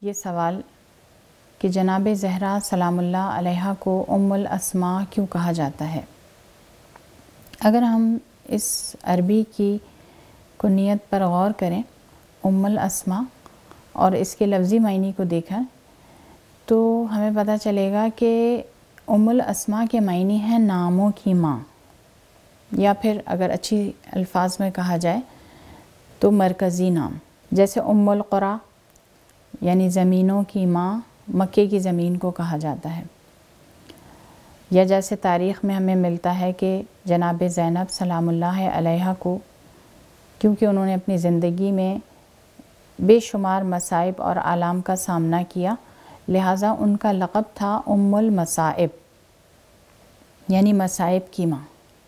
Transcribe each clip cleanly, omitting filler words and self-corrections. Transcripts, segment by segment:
یہ سوال کہ جناب زہرا سلام اللہ علیہا کو ام الاسماء کیوں کہا جاتا ہے؟ اگر ہم اس عربی کی کنیت پر غور کریں، ام الاسماء، اور اس کے لفظی معنی کو دیکھیں تو ہمیں پتہ چلے گا کہ ام الاسماء کے معنی ہیں ناموں کی ماں، یا پھر اگر اچھی الفاظ میں کہا جائے تو مرکزی نام، جیسے ام القریٰ یعنی زمینوں کی ماں، مکے کی زمین کو کہا جاتا ہے، یا جیسے تاریخ میں ہمیں ملتا ہے کہ جناب زینب سلام اللہ علیہا کو، کیونکہ انہوں نے اپنی زندگی میں بے شمار مصائب اور آلام کا سامنا کیا، لہٰذا ان کا لقب تھا ام المصائب، یعنی مصائب کی ماں۔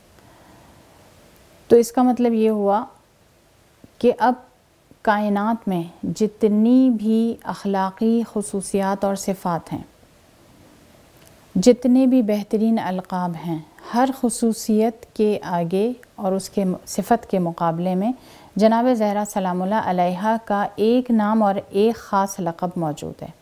تو اس کا مطلب یہ ہوا کہ اب کائنات میں جتنی بھی اخلاقی خصوصیات اور صفات ہیں، جتنے بھی بہترین القاب ہیں، ہر خصوصیت کے آگے اور اس کے صفت کے مقابلے میں جناب زہرا سلام اللہ علیہا کا ایک نام اور ایک خاص لقب موجود ہے۔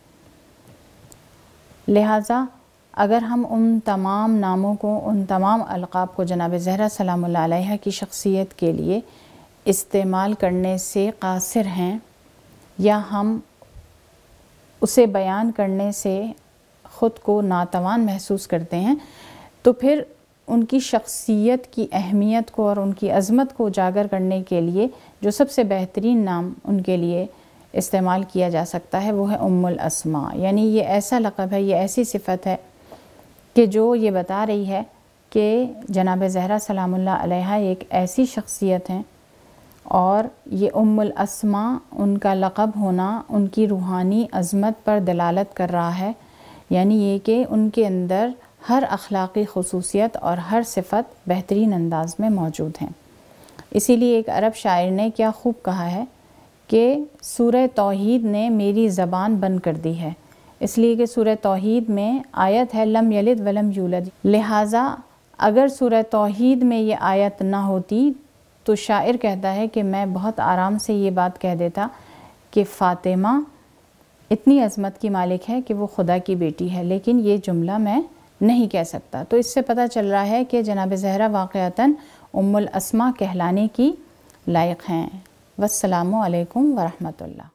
لہٰذا اگر ہم ان تمام ناموں کو، ان تمام القاب کو جناب زہرا سلام اللہ علیہا کی شخصیت کے لیے استعمال کرنے سے قاصر ہیں، یا ہم اسے بیان کرنے سے خود کو ناتوان محسوس کرتے ہیں، تو پھر ان کی شخصیت کی اہمیت کو اور ان کی عظمت کو اجاگر کرنے کے لیے جو سب سے بہترین نام ان کے لیے استعمال کیا جا سکتا ہے وہ ہے ام الاسماء، یعنی یہ ایسا لقب ہے، یہ ایسی صفت ہے کہ جو یہ بتا رہی ہے کہ جناب زہرا سلام اللہ علیہا ایک ایسی شخصیت ہیں، اور یہ ام الاسماء ان کا لقب ہونا ان کی روحانی عظمت پر دلالت کر رہا ہے، یعنی یہ کہ ان کے اندر ہر اخلاقی خصوصیت اور ہر صفت بہترین انداز میں موجود ہیں۔ اسی لیے ایک عرب شاعر نے کیا خوب کہا ہے کہ سورہ توحید نے میری زبان بند کر دی ہے، اس لیے کہ سورہ توحید میں آیت ہے لم یلد ولم یولد، لہٰذا اگر سورہ توحید میں یہ آیت نہ ہوتی تو شاعر کہتا ہے کہ میں بہت آرام سے یہ بات کہہ دیتا کہ فاطمہ اتنی عظمت کی مالک ہے کہ وہ خدا کی بیٹی ہے، لیکن یہ جملہ میں نہیں کہہ سکتا۔ تو اس سے پتہ چل رہا ہے کہ جناب زہرا واقعتاً ام الاسماء کہلانے کی لائق ہیں۔ والسلام علیکم ورحمۃ اللہ۔